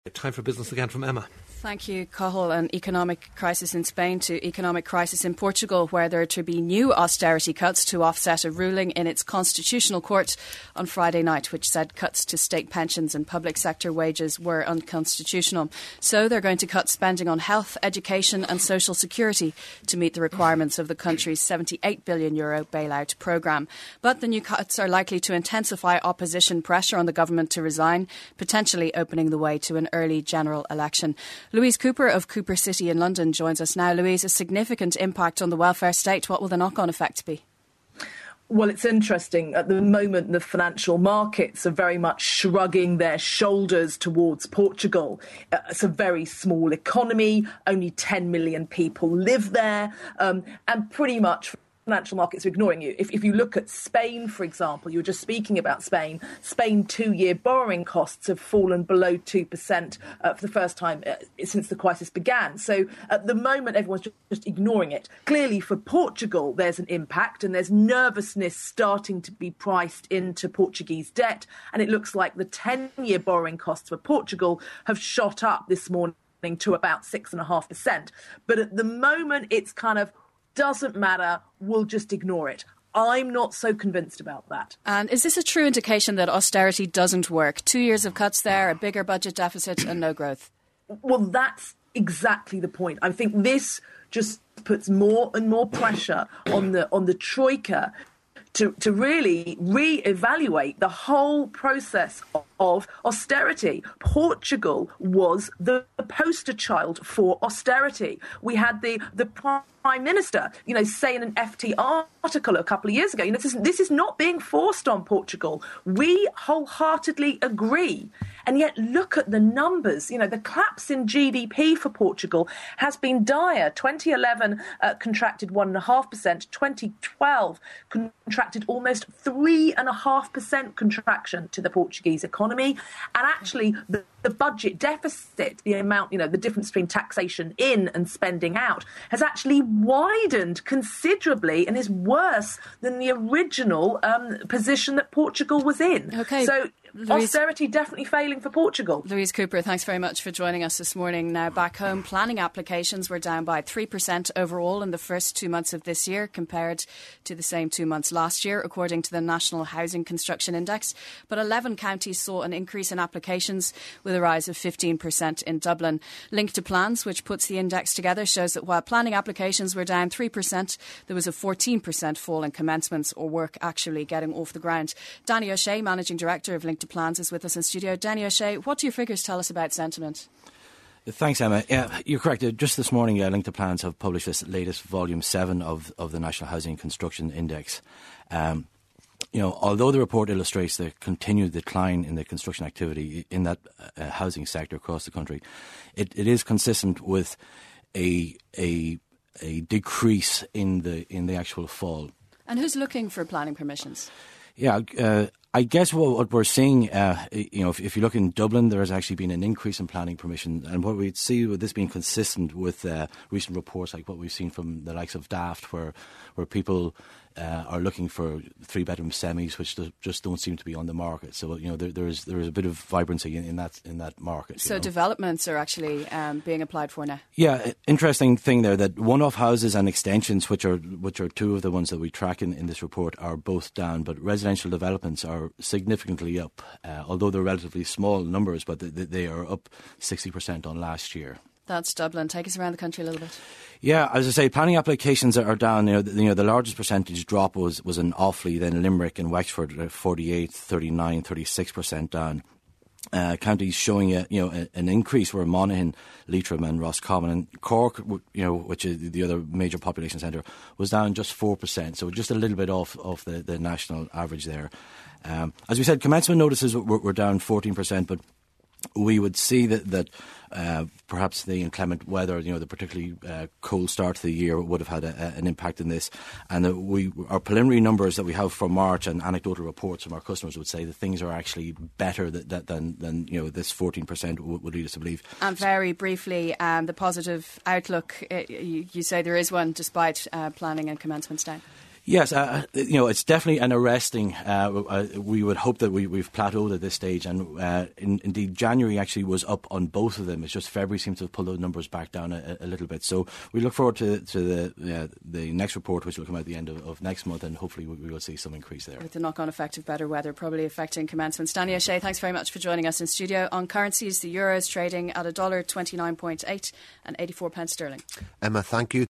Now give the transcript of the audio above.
Time for business again from Emma. Thank you, Cathal. An economic crisis in Spain to economic crisis in Portugal, where there are to be new austerity cuts to offset a ruling in its constitutional court on Friday night, which said cuts to state pensions and public sector wages were unconstitutional. So they're going to cut spending on health, education and social security to meet the requirements of the country's €78 billion bailout programme. But the new cuts are likely to intensify opposition pressure on the government to resign, potentially opening the way to an early general election. Louise Cooper of Cooper City in London joins us now. Louise, a significant impact on the welfare state. What will the knock-on effects be? Well, it's interesting. At the moment, the financial markets are very much shrugging their shoulders towards Portugal. It's a very small economy. Only 10 million people live there. And pretty much financial markets are ignoring you. If you look at Spain, for example, you were just speaking about Spain. Spain 2-year borrowing costs have fallen below 2% for the first time since the crisis began. So at the moment, everyone's just ignoring it. Clearly, for Portugal, there's an impact and there's nervousness starting to be priced into Portuguese debt. And it looks like the 10-year borrowing costs for Portugal have shot up this morning to about 6.5%. But at the moment, it's kind of doesn't matter, we'll just ignore it. I'm not so convinced about that. And is this a true indication that austerity doesn't work? 2 years of cuts there, a bigger budget deficit and no growth. Well, that's exactly the point. I think this just puts more and more pressure on the Troika to really re-evaluate the whole process of austerity. Portugal was the poster child for austerity. We had the Prime Minister, say in an FT article a couple of years ago, this is not being forced on Portugal. We wholeheartedly agree. And yet look at the numbers. The collapse in GDP for Portugal has been dire. 2011 contracted 1.5%. 2012 contracted almost 3.5% contraction to the Portuguese economy. And actually, the budget deficit, the amount, the difference between taxation in and spending out, has actually widened considerably and is worse than the original position that Portugal was in. Okay. So austerity definitely failing for Portugal. Louise Cooper, thanks very much for joining us this morning. Now, back home, planning applications were down by 3% overall in the first 2 months of this year compared to the same 2 months last year, according to the National Housing Construction Index. But 11 counties saw an increase in applications, with a rise of 15% in Dublin. Linked to Plans, which puts the index together, shows that while planning applications were down 3%, there was a 14% fall in commencements or work actually getting off the ground. Danny O'Shea, Managing Director of Linked to Plans, is with us in studio. Danny O'Shea, what do your figures tell us about sentiment? Thanks, Emma. Yeah, you're correct. Just this morning, Linked to Plans have published this latest volume 7 of the National Housing Construction Index. Although the report illustrates the continued decline in the construction activity in that housing sector across the country, it is consistent with a decrease in the actual fall. And who's looking for planning permissions? Yeah, I guess what we're seeing, if you look in Dublin, there has actually been an increase in planning permission. And what we'd see with this being consistent with recent reports like what we've seen from the likes of Daft, where people are looking for 3-bedroom semis, which just don't seem to be on the market. So there is a bit of vibrancy in that market. So developments are actually being applied for now. Yeah, interesting thing there that one-off houses and extensions, which are two of the ones that we track in this report, are both down, but residential developments are significantly up. Although they're relatively small numbers, but they are up 60% on last year. That's Dublin. Take us around the country a little bit. Yeah, as I say, planning applications are down. The largest percentage drop was in Offaly, then Limerick and Wexford, 48, 39, 36% down. Counties showing an increase were Monaghan, Leitrim and Roscommon, and Cork, which is the other major population centre, was down just 4%, so just a little bit off the national average there. As we said, commencement notices were down 14%, but we would see that perhaps the inclement weather, the particularly cold start to the year would have had an impact in this. And our preliminary numbers that we have for March and anecdotal reports from our customers would say that things are actually better than this 14% would lead us to believe. And very briefly, the positive outlook, you say there is one despite planning and commencements down. Yes, it's definitely an arresting. We would hope that we've plateaued at this stage, and indeed January actually was up on both of them. It's just February seems to have pulled those numbers back down a little bit. So we look forward to the next report, which will come out at the end of next month, and hopefully we will see some increase there. With the knock-on effect of better weather probably affecting commencements. Danny O'Shea, thanks very much for joining us in studio. On currencies, the euro is trading at $1.29.8 and 84 pence sterling. Emma, thank you.